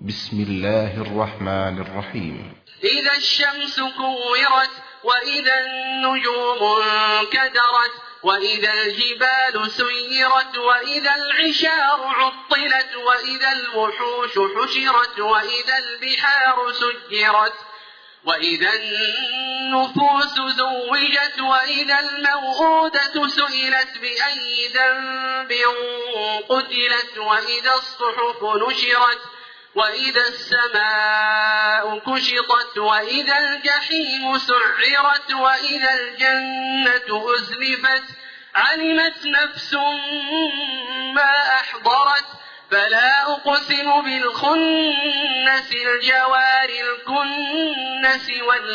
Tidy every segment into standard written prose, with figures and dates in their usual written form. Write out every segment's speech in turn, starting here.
بسم الله الرحمن الرحيم. إذا الشمس كورت وإذا النجوم انكدرت وإذا الجبال سيرت وإذا العشار عطلت وإذا الوحوش حشرت وإذا البحار سجرت وإذا النفوس زوجت وإذا الموءودة سئلت بأي ذنب قتلت وإذا الصحف نشرت وإذا السماء كشطت وإذا الجحيم سعرت وإذا الجنة أزلفت علمت نفس ما أحضرت فلا أقسم بالخنس الجوار الكنس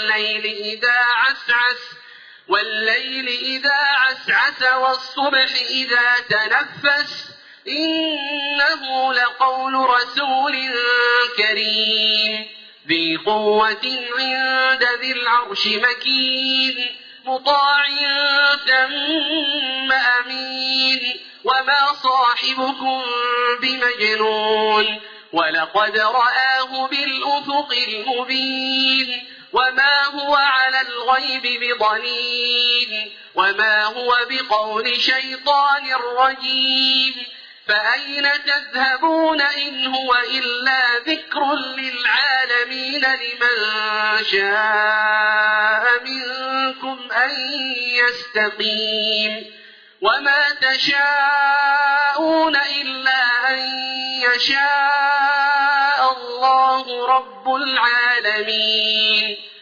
والليل إذا عسعس والصبح إذا تنفس إنه لقول رسول كريم ذي قوة عند ذي العرش مكين مطاع ثم أمين وما صاحبكم بمجنون ولقد رآه بالأفق المبين وما هو على الغيب بضنين وما هو بقول شيطان رجيم فأين تذهبون إن هو إلا ذكر للعالمين لمن شاء منكم أن يستقيم وما تشاءون إلا أن يشاء الله رب العالمين.